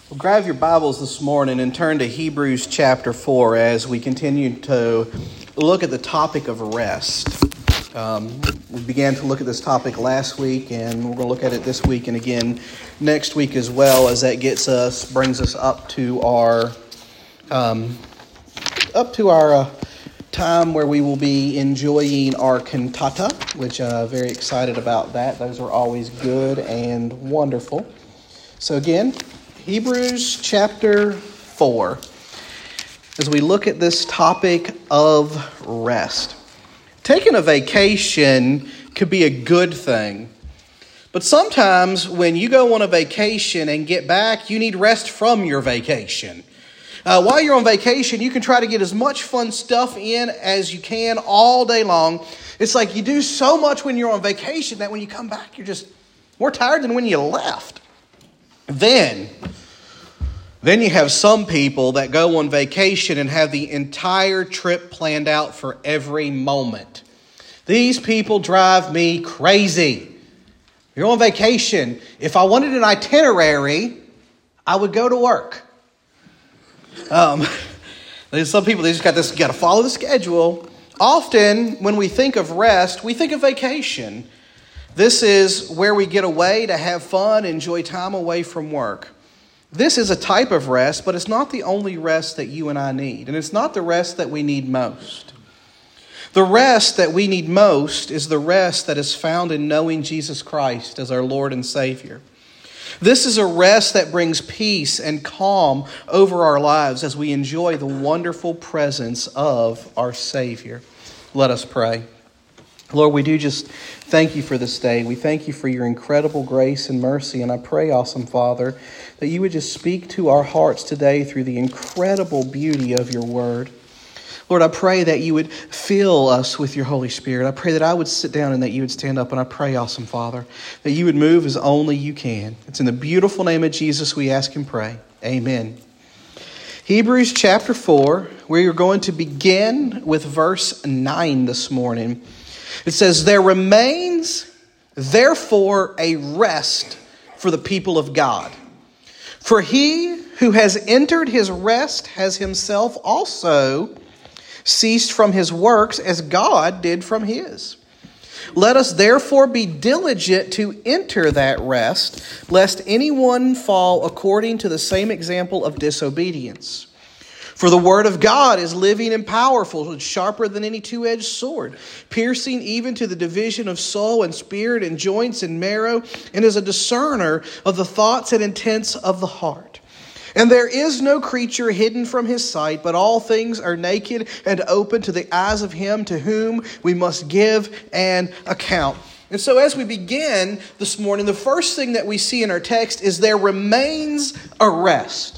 Well, grab your Bibles this morning and turn to Hebrews chapter 4 as we continue to look at the topic of rest. We began to look at this topic last week, and we're going to look at it this week and again next week as well, as that brings us up to our time where we will be enjoying our cantata, which I'm very excited about that. Those are always good and wonderful. So again, Hebrews chapter 4, as we look at this topic of rest. Taking a vacation could be a good thing, but sometimes when you go on a vacation and get back, you need rest from your vacation. While you're on vacation, you can try to get as much fun stuff in as you can all day long. It's like you do so much when you're on vacation that when you come back, you're just more tired than when you left. Then you have some people that go on vacation and have the entire trip planned out for every moment. These people drive me crazy. You're on vacation. If I wanted an itinerary, I would go to work. There's some people, they just got this, you got to follow the schedule. Often, when we think of rest, we think of vacation. This is where we get away to have fun, enjoy time away from work. This is a type of rest, but it's not the only rest that you and I need. And it's not the rest that we need most. The rest that we need most is the rest that is found in knowing Jesus Christ as our Lord and Savior. This is a rest that brings peace and calm over our lives as we enjoy the wonderful presence of our Savior. Let us pray. Lord, we do just thank you for this day. We thank you for your incredible grace and mercy. And I pray, awesome Father, that you would just speak to our hearts today through the incredible beauty of your word. Lord, I pray that you would fill us with your Holy Spirit. I pray that I would sit down and that you would stand up. And I pray, awesome Father, that you would move as only you can. It's in the beautiful name of Jesus we ask and pray. Amen. Hebrews chapter 4, where you're going to begin with verse 9 this morning. It says, "There remains, therefore, a rest for the people of God. For he who has entered his rest has himself also ceased from his works as God did from his. Let us therefore be diligent to enter that rest, lest anyone fall according to the same example of disobedience. For the word of God is living and powerful, and sharper than any two-edged sword, piercing even to the division of soul and spirit and joints and marrow, and is a discerner of the thoughts and intents of the heart. And there is no creature hidden from his sight, but all things are naked and open to the eyes of him to whom we must give an account." And so as we begin this morning, the first thing that we see in our text is there remains a rest.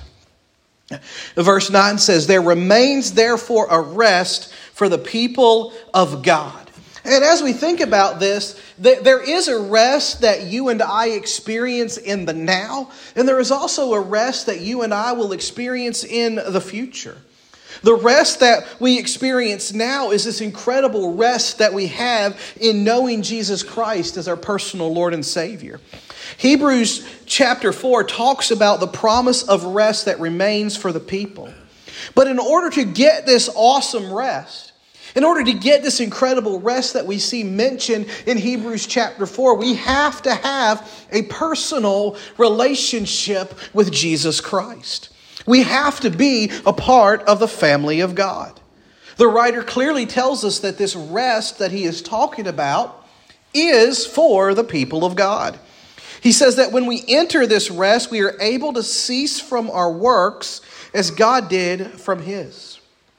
Verse 9 says, "There remains therefore a rest for the people of God." And as we think about this, there is a rest that you and I experience in the now, and there is also a rest that you and I will experience in the future. The rest that we experience now is this incredible rest that we have in knowing Jesus Christ as our personal Lord and Savior. Hebrews chapter 4 talks about the promise of rest that remains for the people. But in order to get this awesome rest, in order to get this incredible rest that we see mentioned in Hebrews chapter 4, we have to have a personal relationship with Jesus Christ. We have to be a part of the family of God. The writer clearly tells us that this rest that he is talking about is for the people of God. He says that when we enter this rest, we are able to cease from our works as God did from his.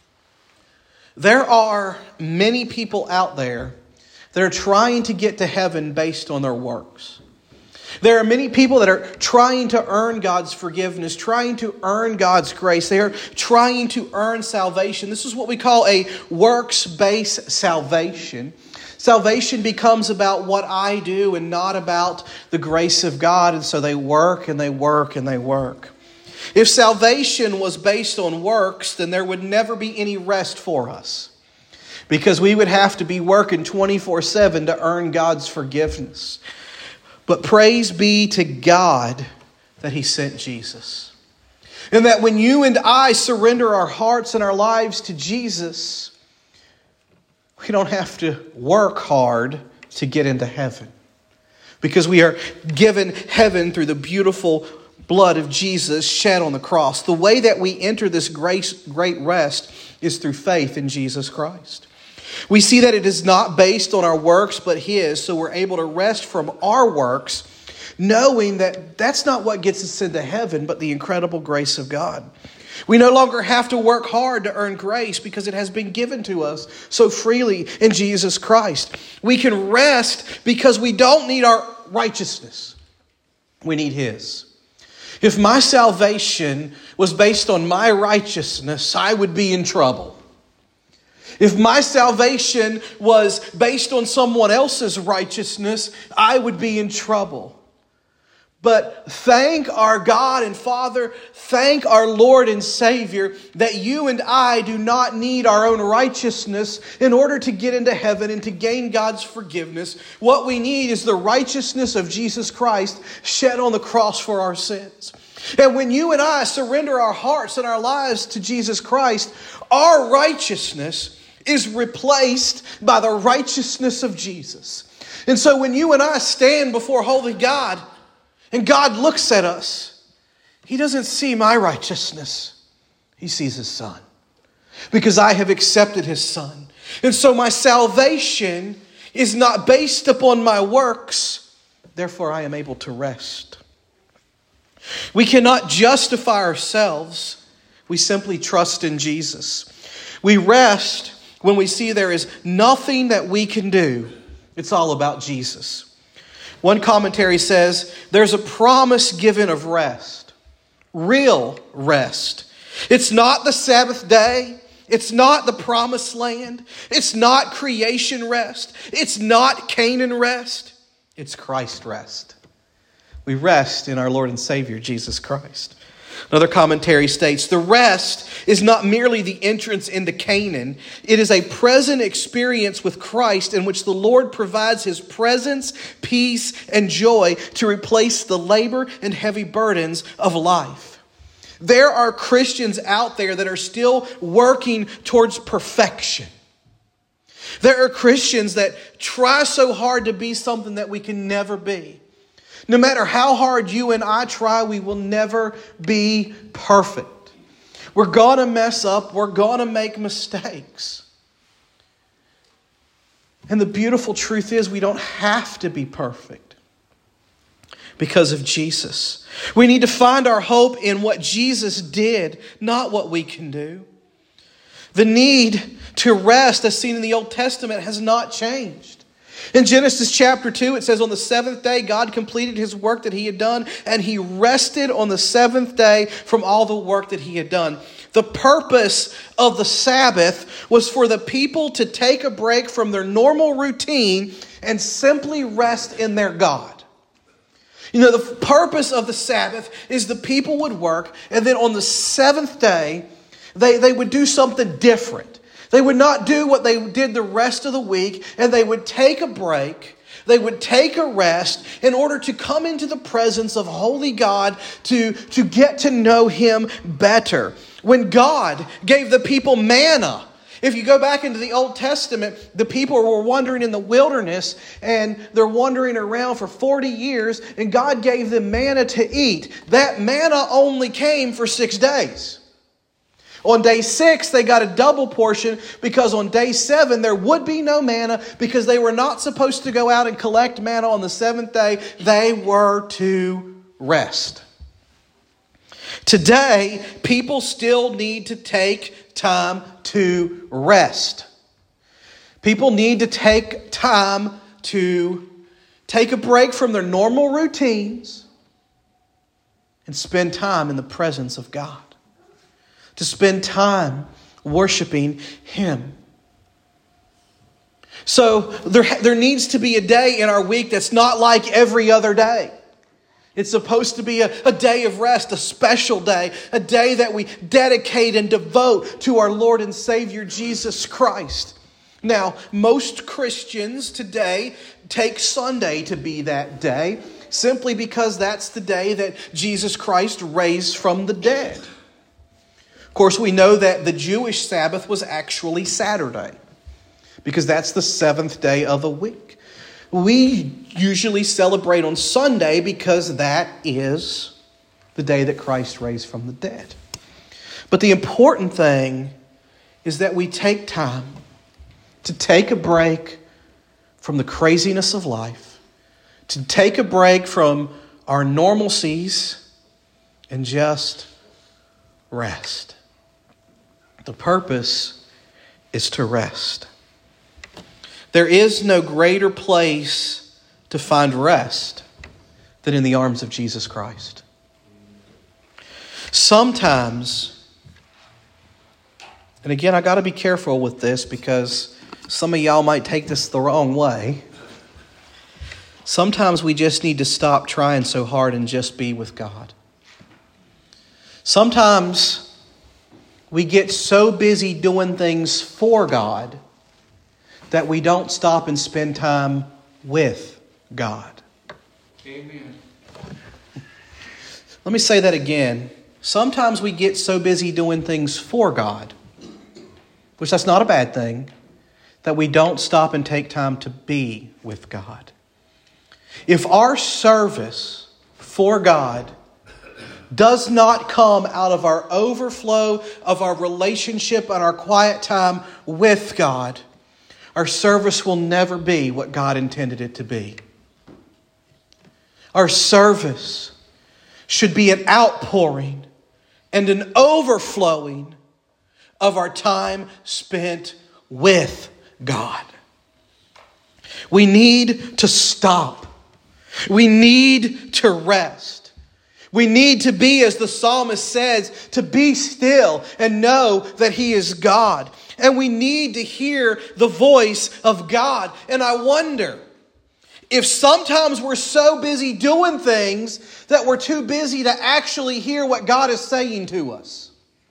There are many people out there that are trying to get to heaven based on their works. There are many people that are trying to earn God's forgiveness, trying to earn God's grace. They are trying to earn salvation. This is what we call a works-based salvation. Salvation becomes about what I do and not about the grace of God. And so they work and they work and they work. If salvation was based on works, then there would never be any rest for us, because we would have to be working 24/7 to earn God's forgiveness. But praise be to God that He sent Jesus. And that when you and I surrender our hearts and our lives to Jesus, we don't have to work hard to get into heaven. Because we are given heaven through the beautiful blood of Jesus shed on the cross. The way that we enter this great rest is through faith in Jesus Christ. We see that it is not based on our works, but His, so we're able to rest from our works, knowing that that's not what gets us into heaven, but the incredible grace of God. We no longer have to work hard to earn grace because it has been given to us so freely in Jesus Christ. We can rest because we don't need our righteousness. We need His. If my salvation was based on my righteousness, I would be in trouble. If my salvation was based on someone else's righteousness, I would be in trouble. But thank our God and Father, thank our Lord and Savior that you and I do not need our own righteousness in order to get into heaven and to gain God's forgiveness. What we need is the righteousness of Jesus Christ shed on the cross for our sins. And when you and I surrender our hearts and our lives to Jesus Christ, our righteousness is replaced by the righteousness of Jesus. And so when you and I stand before holy God, and God looks at us, He doesn't see my righteousness. He sees His Son. Because I have accepted His Son. And so my salvation is not based upon my works. Therefore, I am able to rest. We cannot justify ourselves. We simply trust in Jesus. We rest when we see there is nothing that we can do. It's all about Jesus. One commentary says, there's a promise given of rest. Real rest. It's not the Sabbath day. It's not the promised land. It's not creation rest. It's not Canaan rest. It's Christ rest. We rest in our Lord and Savior, Jesus Christ. Another commentary states, the rest is not merely the entrance into Canaan. It is a present experience with Christ in which the Lord provides His presence, peace, and joy to replace the labor and heavy burdens of life. There are Christians out there that are still working towards perfection. There are Christians that try so hard to be something that we can never be. No matter how hard you and I try, we will never be perfect. We're going to mess up. We're going to make mistakes. And the beautiful truth is we don't have to be perfect because of Jesus. We need to find our hope in what Jesus did, not what we can do. The need to rest, as seen in the Old Testament, has not changed. In Genesis chapter 2, it says, on the seventh day, God completed His work that He had done, and He rested on the seventh day from all the work that He had done. The purpose of the Sabbath was for the people to take a break from their normal routine and simply rest in their God. You know, the purpose of the Sabbath is the people would work, and then on the seventh day, they would do something different. They would not do what they did the rest of the week, and they would take a break. They would take a rest in order to come into the presence of holy God to get to know Him better. When God gave the people manna, if you go back into the Old Testament, the people were wandering in the wilderness, and they're wandering around for 40 years, and God gave them manna to eat. That manna only came for 6 days. On day 6, they got a double portion because on day 7, there would be no manna because they were not supposed to go out and collect manna on the 7th day. They were to rest. Today, people still need to take time to rest. People need to take time to take a break from their normal routines and spend time in the presence of God. To spend time worshiping Him. So there needs to be a day in our week that's not like every other day. It's supposed to be a day of rest, a special day, a day that we dedicate and devote to our Lord and Savior Jesus Christ. Now, most Christians today take Sunday to be that day. simply because that's the day that Jesus Christ raised from the dead. Of course, we know that the Jewish Sabbath was actually Saturday, because that's the seventh day of the week. We usually celebrate on Sunday because that is the day that Christ raised from the dead. But the important thing is that we take time to take a break from the craziness of life, to take a break from our normalcies and just rest. The purpose is to rest. There is no greater place to find rest than in the arms of Jesus Christ. Sometimes, and again, I got to be careful with this because some of y'all might take this the wrong way. Sometimes we just need to stop trying so hard and just be with God. Sometimes we get so busy doing things for God that we don't stop and spend time with God. Amen. Let me say that again. Sometimes we get so busy doing things for God, which that's not a bad thing, that we don't stop and take time to be with God. If our service for God does not come out of our overflow of our relationship and our quiet time with God, our service will never be what God intended it to be. Our service should be an outpouring and an overflowing of our time spent with God. We need to stop. We need to rest. We need to be, as the psalmist says, to be still and know that He is God. And we need to hear the voice of God. And I wonder if sometimes we're so busy doing things that we're too busy to actually hear what God is saying to us.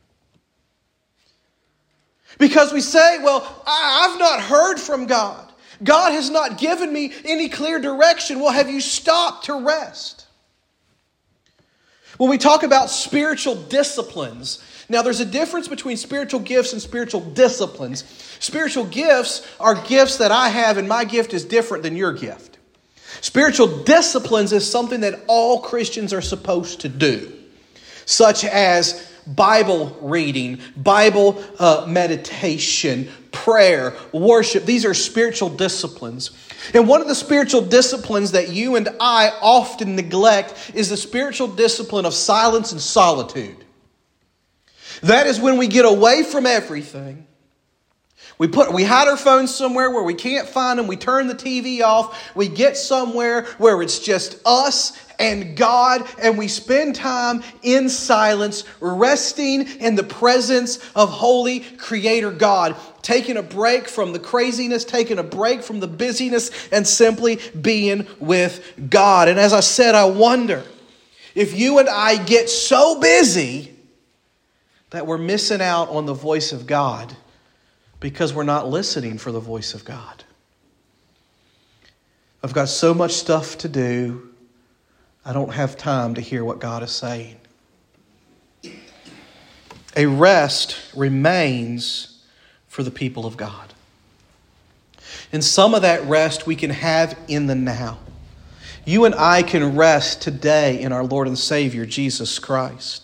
Because we say, well, I've not heard from God. God has not given me any clear direction. Well, have you stopped to rest? When we talk about spiritual disciplines, now there's a difference between spiritual gifts and spiritual disciplines. Spiritual gifts are gifts that I have, and my gift is different than your gift. Spiritual disciplines is something that all Christians are supposed to do, such as Bible reading, Bible meditation, prayer, worship. These are spiritual disciplines. And one of the spiritual disciplines that you and I often neglect is the spiritual discipline of silence and solitude. That is when we get away from everything. We hide our phones somewhere where we can't find them. We turn the TV off. We get somewhere where it's just us and God, and we spend time in silence, resting in the presence of holy Creator God, taking a break from the craziness, taking a break from the busyness, and simply being with God. And as I said, I wonder if you and I get so busy that we're missing out on the voice of God because we're not listening for the voice of God. I've got so much stuff to do, I don't have time to hear what God is saying. A rest remains for the people of God. And some of that rest we can have in the now. You and I can rest today in our Lord and Savior, Jesus Christ.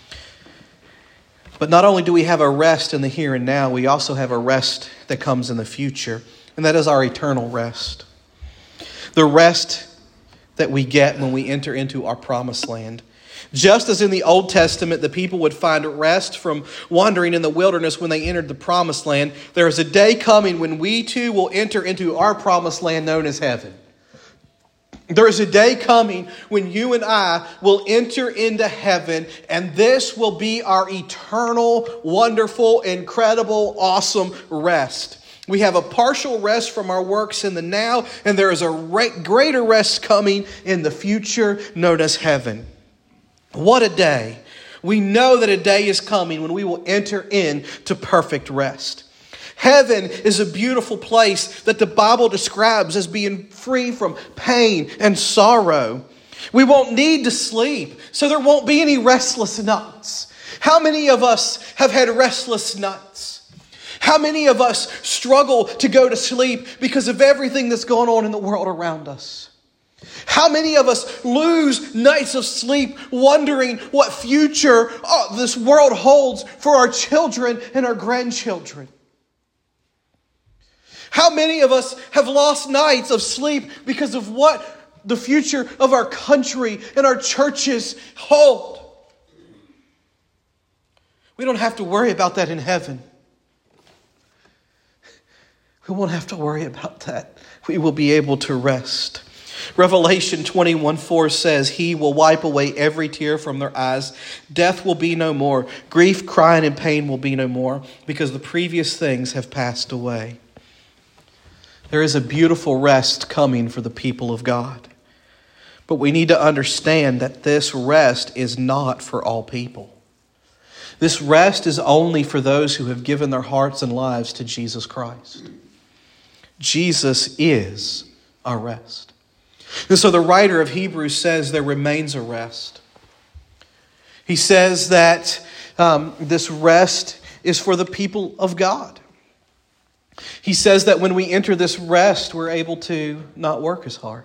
But not only do we have a rest in the here and now, we also have a rest that comes in the future, and that is our eternal rest. The rest that we get when we enter into our promised land. Just as in the Old Testament, the people would find rest from wandering in the wilderness when they entered the promised land, there is a day coming when we too will enter into our promised land known as heaven. There is a day coming when you and I will enter into heaven, and this will be our eternal, wonderful, incredible, awesome rest. We have a partial rest from our works in the now, and there is a greater rest coming in the future known as heaven. What a day. We know that a day is coming when we will enter into perfect rest. Heaven is a beautiful place that the Bible describes as being free from pain and sorrow. We won't need to sleep, so there won't be any restless nights. How many of us have had restless nights? How many of us struggle to go to sleep because of everything that's going on in the world around us? How many of us lose nights of sleep wondering what future this world holds for our children and our grandchildren? How many of us have lost nights of sleep because of what the future of our country and our churches hold? We don't have to worry about that in heaven. We won't have to worry about that. We will be able to rest. Revelation 21:4 says, He will wipe away every tear from their eyes. Death will be no more. Grief, crying, and pain will be no more, because the previous things have passed away. There is a beautiful rest coming for the people of God. But we need to understand that this rest is not for all people. This rest is only for those who have given their hearts and lives to Jesus Christ. Jesus is our rest. And so the writer of Hebrews says there remains a rest. He says that this rest is for the people of God. He says that when we enter this rest, we're able to not work as hard.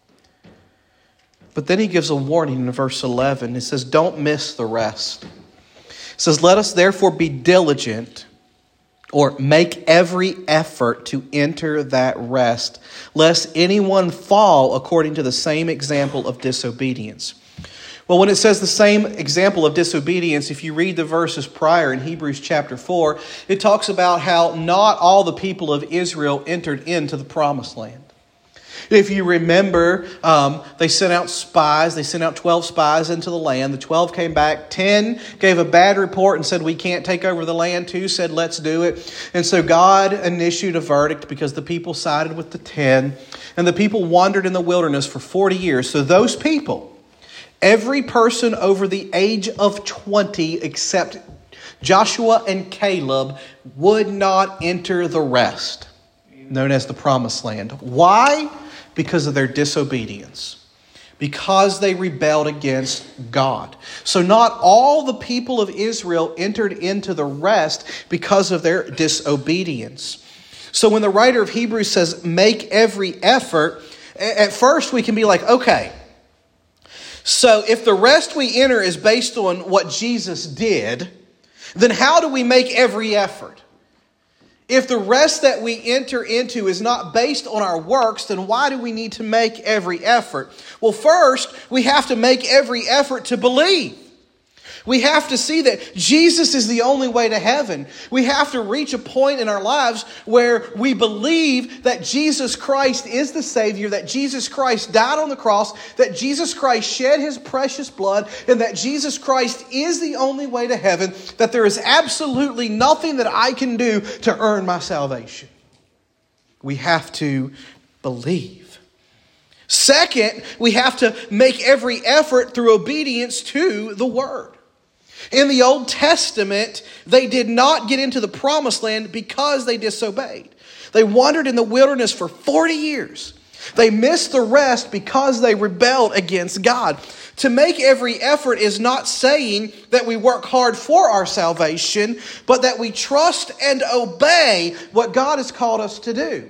But then he gives a warning in verse 11. It says, don't miss the rest. It says, let us therefore be diligent, or make every effort to enter that rest, lest anyone fall according to the same example of disobedience. Well, when it says the same example of disobedience, if you read the verses prior in Hebrews chapter 4, it talks about how not all the people of Israel entered into the promised land. If you remember, they sent out spies. They sent out 12 spies into the land. The 12 came back. 10 gave a bad report and said, we can't take over the land. 2 said, let's do it. And so God issued a verdict because the people sided with the 10. And the people wandered in the wilderness for 40 years. So those people, every person over the age of 20 except Joshua and Caleb, would not enter the rest, known as the promised land. Why? Because of their disobedience. Because they rebelled against God. So not all the people of Israel entered into the rest because of their disobedience. So when the writer of Hebrews says, make every effort, at first we can be like, okay, so if the rest we enter is based on what Jesus did, then how do we make every effort? If the rest that we enter into is not based on our works, then why do we need to make every effort? Well, first, we have to make every effort to believe. We have to see that Jesus is the only way to heaven. We have to reach a point in our lives where we believe that Jesus Christ is the Savior, that Jesus Christ died on the cross, that Jesus Christ shed His precious blood, and that Jesus Christ is the only way to heaven, that there is absolutely nothing that I can do to earn my salvation. We have to believe. Second, we have to make every effort through obedience to the Word. In the Old Testament, they did not get into the promised land because they disobeyed. They wandered in the wilderness for 40 years. They missed the rest because they rebelled against God. To make every effort is not saying that we work hard for our salvation, but that we trust and obey what God has called us to do.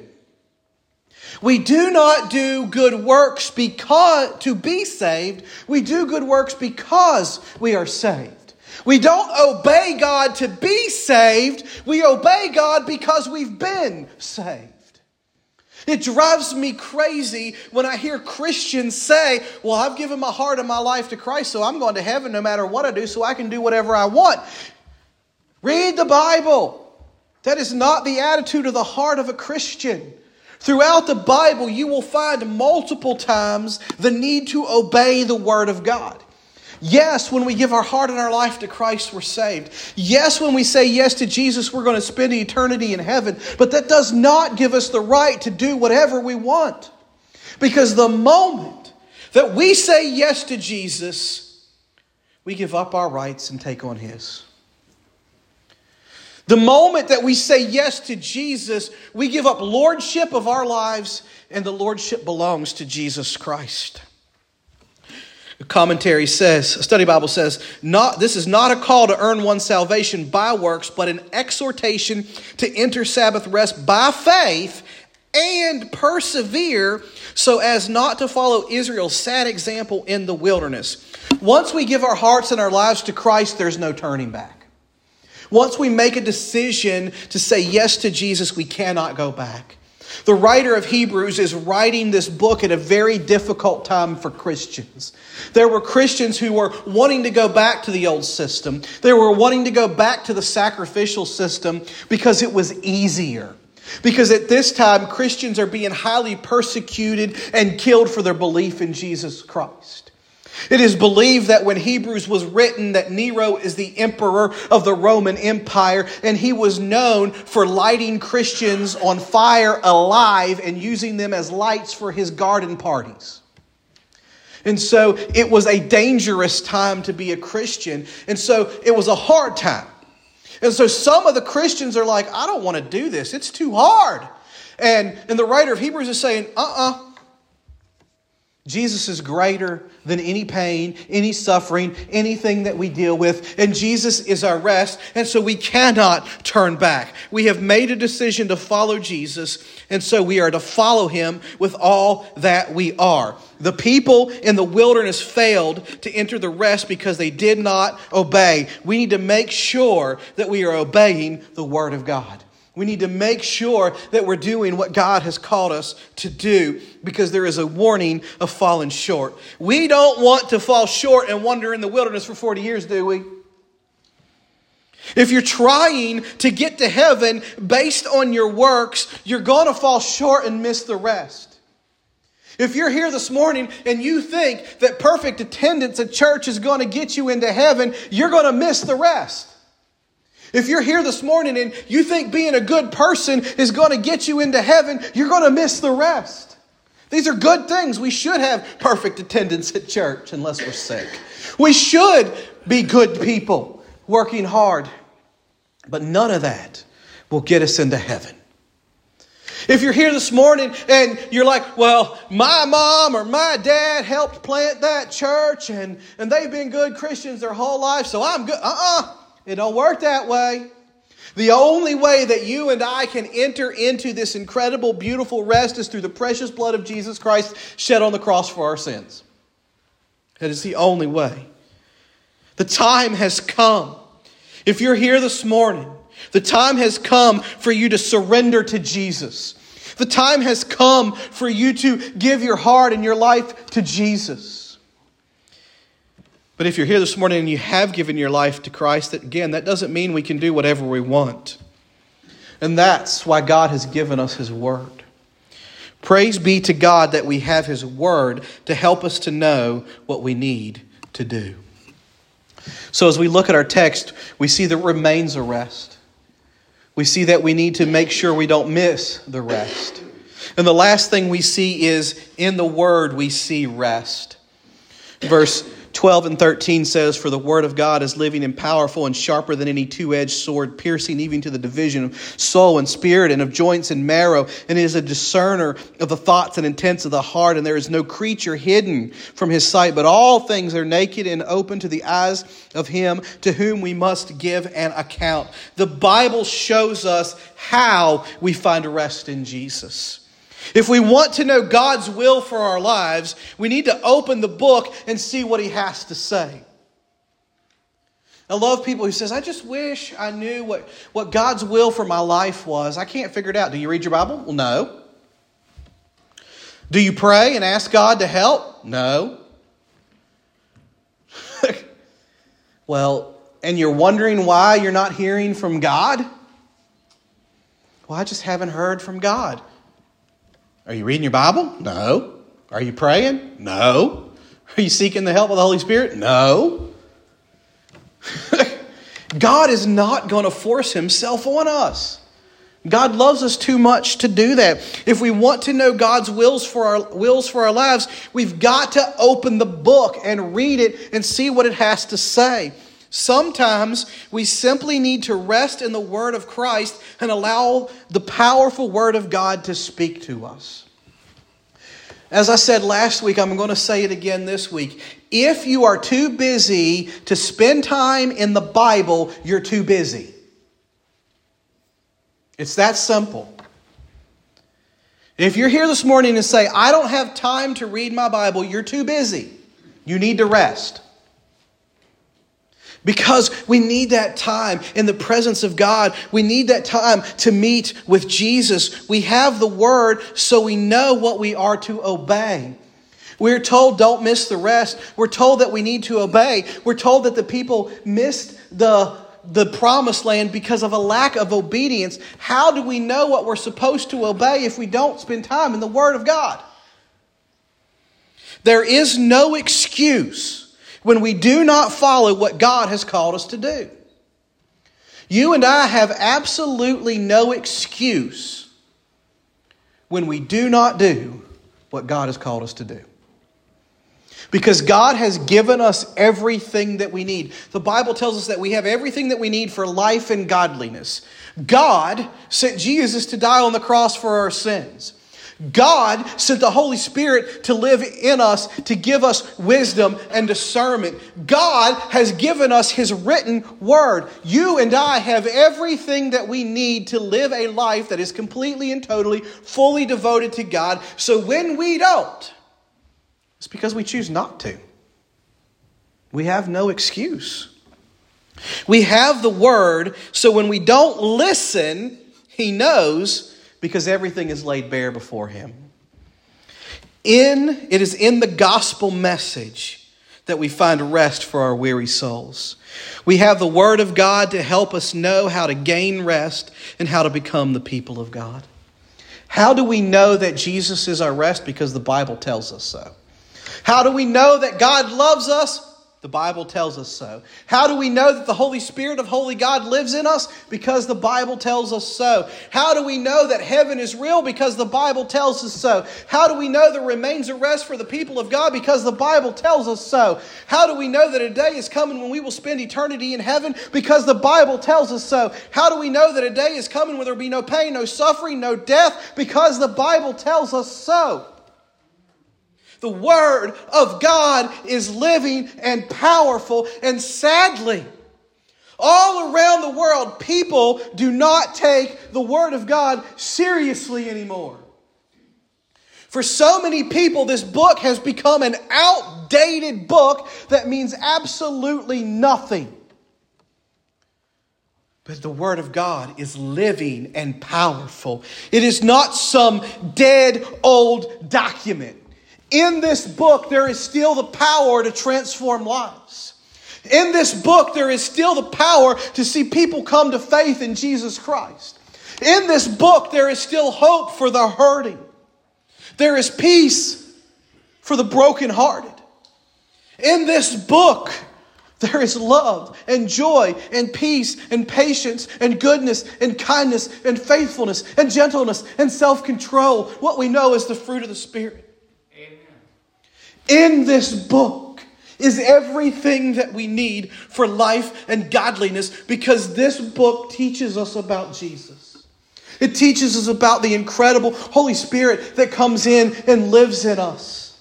We do not do good works to be saved. We do good works because we are saved. We don't obey God to be saved. We obey God because we've been saved. It drives me crazy when I hear Christians say, well, I've given my heart and my life to Christ, so I'm going to heaven no matter what I do, so I can do whatever I want. Read the Bible. That is not the attitude of the heart of a Christian. Throughout the Bible, you will find multiple times the need to obey the Word of God. Yes, when we give our heart and our life to Christ, we're saved. Yes, when we say yes to Jesus, we're going to spend eternity in heaven. But that does not give us the right to do whatever we want. Because the moment that we say yes to Jesus, we give up our rights and take on His. The moment that we say yes to Jesus, we give up lordship of our lives, and the lordship belongs to Jesus Christ. A commentary says, a study Bible says, this is not a call to earn one's salvation by works, but an exhortation to enter Sabbath rest by faith and persevere so as not to follow Israel's sad example in the wilderness. Once we give our hearts and our lives to Christ, there's no turning back. Once we make a decision to say yes to Jesus, we cannot go back. The writer of Hebrews is writing this book at a very difficult time for Christians. There were Christians who were wanting to go back to the old system. They were wanting to go back to the sacrificial system because it was easier. Because at this time, Christians are being highly persecuted and killed for their belief in Jesus Christ. It is believed that when Hebrews was written that Nero is the emperor of the Roman Empire, and he was known for lighting Christians on fire alive and using them as lights for his garden parties. And so it was a dangerous time to be a Christian. And so it was a hard time. And so some of the Christians are like, I don't want to do this. It's too hard. And the writer of Hebrews is saying, Jesus is greater than any pain, any suffering, anything that we deal with. And Jesus is our rest. And so we cannot turn back. We have made a decision to follow Jesus. And so we are to follow him with all that we are. The people in the wilderness failed to enter the rest because they did not obey. We need to make sure that we are obeying the word of God. We need to make sure that we're doing what God has called us to do, because there is a warning of falling short. We don't want to fall short and wander in the wilderness for 40 years, do we? If you're trying to get to heaven based on your works, you're going to fall short and miss the rest. If you're here this morning and you think that perfect attendance at church is going to get you into heaven, you're going to miss the rest. If you're here this morning and you think being a good person is going to get you into heaven, you're going to miss the rest. These are good things. We should have perfect attendance at church unless we're sick. We should be good people working hard. But none of that will get us into heaven. If you're here this morning and you're like, well, my mom or my dad helped plant that church and they've been good Christians their whole life, so I'm good. It don't work that way. The only way that you and I can enter into this incredible, beautiful rest is through the precious blood of Jesus Christ shed on the cross for our sins. That is the only way. The time has come. If you're here this morning, the time has come for you to surrender to Jesus. The time has come for you to give your heart and your life to Jesus. But if you're here this morning and you have given your life to Christ, that doesn't mean we can do whatever we want. And that's why God has given us his word. Praise be to God that we have his word to help us to know what we need to do. So as we look at our text, we see there remains a rest. We see that we need to make sure we don't miss the rest. And the last thing we see is in the word we see rest. Verse 12 and 13 says, for the word of God is living and powerful and sharper than any two-edged sword, piercing even to the division of soul and spirit and of joints and marrow, and is a discerner of the thoughts and intents of the heart. And there is no creature hidden from his sight, but all things are naked and open to the eyes of him to whom we must give an account. The Bible shows us how we find rest in Jesus. If we want to know God's will for our lives, we need to open the book and see what he has to say. I love people who says, I just wish I knew what God's will for my life was. I can't figure it out. Do you read your Bible? Well, no. Do you pray and ask God to help? No. Well, and you're wondering why you're not hearing from God? Well, I just haven't heard from God. Are you reading your Bible? No. Are you praying? No. Are you seeking the help of the Holy Spirit? No. God is not going to force himself on us. God loves us too much to do that. If we want to know God's wills for our lives, we've got to open the book and read it and see what it has to say. Sometimes we simply need to rest in the word of Christ and allow the powerful word of God to speak to us. As I said last week, I'm going to say it again this week. If you are too busy to spend time in the Bible, you're too busy. It's that simple. If you're here this morning and say, I don't have time to read my Bible, you're too busy. You need to rest. Because we need that time in the presence of God. We need that time to meet with Jesus. We have the Word so we know what we are to obey. We're told don't miss the rest. We're told that we need to obey. We're told that the people missed the promised land because of a lack of obedience. How do we know what we're supposed to obey if we don't spend time in the Word of God? There is no excuse when we do not follow what God has called us to do. You and I have absolutely no excuse when we do not do what God has called us to do. Because God has given us everything that we need. The Bible tells us that we have everything that we need for life and godliness. God sent Jesus to die on the cross for our sins. God sent the Holy Spirit to live in us, to give us wisdom and discernment. God has given us His written word. You and I have everything that we need to live a life that is completely and totally, fully devoted to God. So when we don't, it's because we choose not to. We have no excuse. We have the Word, so when we don't listen, He knows, because everything is laid bare before Him. It is in the gospel message that we find rest for our weary souls. We have the Word of God to help us know how to gain rest and how to become the people of God. How do we know that Jesus is our rest? Because the Bible tells us so. How do we know that God loves us? The Bible tells us so. How do we know that the Holy Spirit of Holy God lives in us? Because the Bible tells us so. How do we know that heaven is real? Because the Bible tells us so. How do we know there remains a rest for the people of God? Because the Bible tells us so. How do we know that a day is coming when we will spend eternity in heaven? Because the Bible tells us so. How do we know that a day is coming when there will be no pain, no suffering, no death? Because the Bible tells us so. The Word of God is living and powerful, and sadly, all around the world, people do not take the Word of God seriously anymore. For so many people, this book has become an outdated book that means absolutely nothing. But the Word of God is living and powerful. It is not some dead old document. In this book, there is still the power to transform lives. In this book, there is still the power to see people come to faith in Jesus Christ. In this book, there is still hope for the hurting. There is peace for the brokenhearted. In this book, there is love and joy and peace and patience and goodness and kindness and faithfulness and gentleness and self-control. What we know is the fruit of the Spirit. In this book is everything that we need for life and godliness, because this book teaches us about Jesus. It teaches us about the incredible Holy Spirit that comes in and lives in us.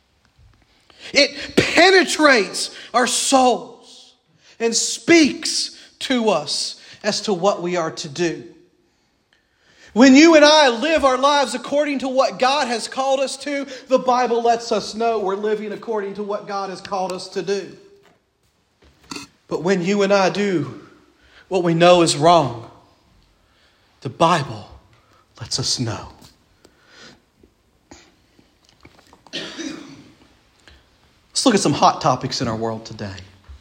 It penetrates our souls and speaks to us as to what we are to do. When you and I live our lives according to what God has called us to, the Bible lets us know we're living according to what God has called us to do. But when you and I do what we know is wrong, the Bible lets us know. Let's look at some hot topics in our world today.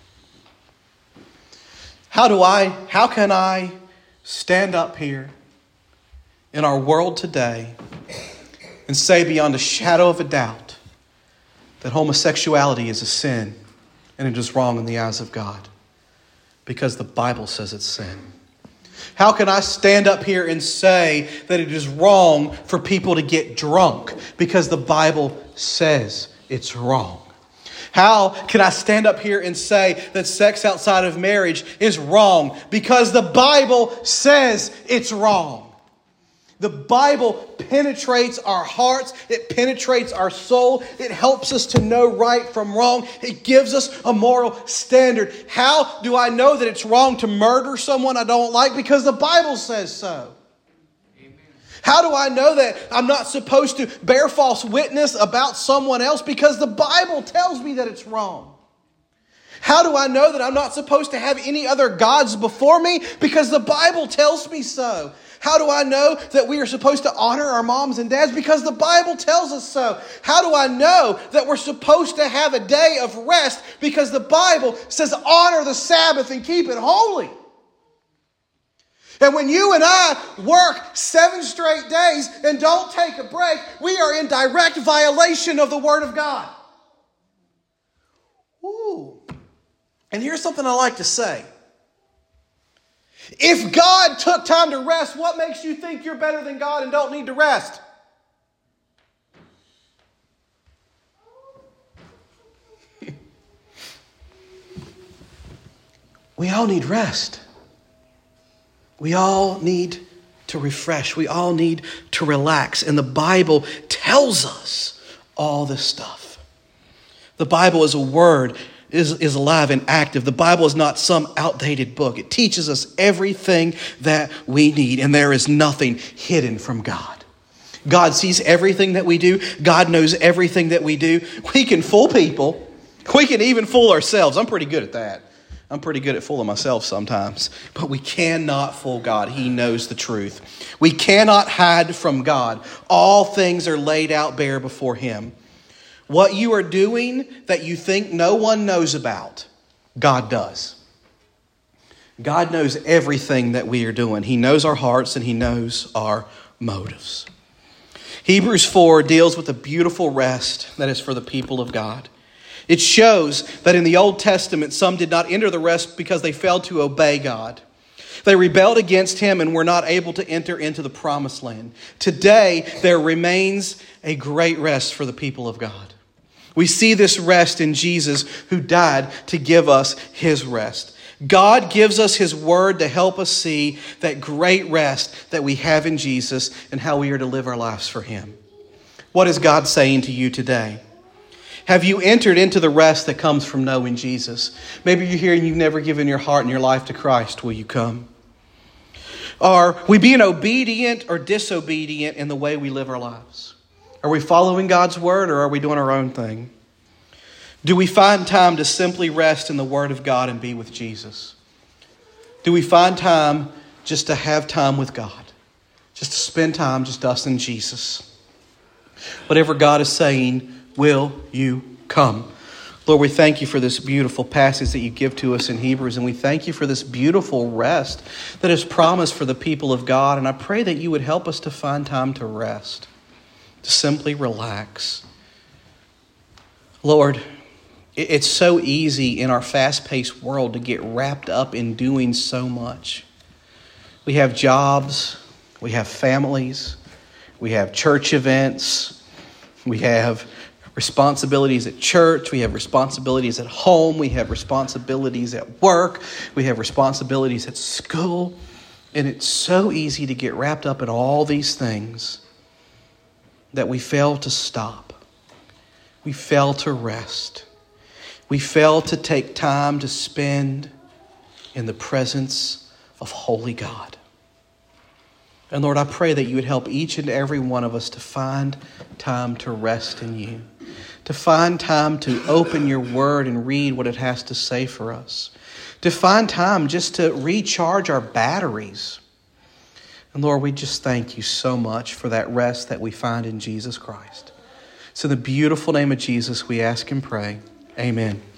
How can I stand up here in our world today and say beyond a shadow of a doubt that homosexuality is a sin and it is wrong in the eyes of God? Because the Bible says it's sin. How can I stand up here and say that it is wrong for people to get drunk? Because the Bible says it's wrong. How can I stand up here and say that sex outside of marriage is wrong? Because the Bible says it's wrong. The Bible penetrates our hearts. It penetrates our soul. It helps us to know right from wrong. It gives us a moral standard. How do I know that it's wrong to murder someone I don't like? Because the Bible says so. Amen. How do I know that I'm not supposed to bear false witness about someone else? Because the Bible tells me that it's wrong. How do I know that I'm not supposed to have any other gods before me? Because the Bible tells me so. How do I know that we are supposed to honor our moms and dads? Because the Bible tells us so. How do I know that we're supposed to have a day of rest? Because the Bible says honor the Sabbath and keep it holy. And when you and I work 7 straight days and don't take a break, we are in direct violation of the Word of God. Ooh. And here's something I like to say. If God took time to rest, what makes you think you're better than God and don't need to rest? We all need rest. We all need to refresh. We all need to relax. And the Bible tells us all this stuff. The Bible is a word, is alive and active. The Bible is not some outdated book. It teaches us everything that we need, and there is nothing hidden from God. God sees everything that we do. God knows everything that we do. We can fool people. We can even fool ourselves. I'm pretty good at that. I'm pretty good at fooling myself sometimes. But we cannot fool God. He knows the truth. We cannot hide from God. All things are laid out bare before Him. What you are doing that you think no one knows about, God does. God knows everything that we are doing. He knows our hearts and He knows our motives. Hebrews 4 deals with a beautiful rest that is for the people of God. It shows that in the Old Testament, some did not enter the rest because they failed to obey God. They rebelled against Him and were not able to enter into the promised land. Today, there remains a great rest for the people of God. We see this rest in Jesus, who died to give us His rest. God gives us His word to help us see that great rest that we have in Jesus and how we are to live our lives for Him. What is God saying to you today? Have you entered into the rest that comes from knowing Jesus? Maybe you're here and you've never given your heart and your life to Christ. Will you come? Are we being obedient or disobedient in the way we live our lives? Are we following God's word or are we doing our own thing? Do we find time to simply rest in the Word of God and be with Jesus? Do we find time just to have time with God? Just to spend time, just us and Jesus? Whatever God is saying, will you come? Lord, we thank You for this beautiful passage that You give to us in Hebrews, and we thank You for this beautiful rest that is promised for the people of God. And I pray that You would help us to find time to rest, to simply relax. Lord, it's so easy in our fast-paced world to get wrapped up in doing so much. We have jobs, we have families, we have church events, we have responsibilities at church, we have responsibilities at home, we have responsibilities at work, we have responsibilities at school. And it's so easy to get wrapped up in all these things that we fail to stop. We fail to rest. We fail to take time to spend in the presence of holy God. And Lord, I pray that You would help each and every one of us to find time to rest in You, to find time to open Your word and read what it has to say for us, to find time just to recharge our batteries. And Lord, we just thank You so much for that rest that we find in Jesus Christ. So in the beautiful name of Jesus, we ask and pray. Amen.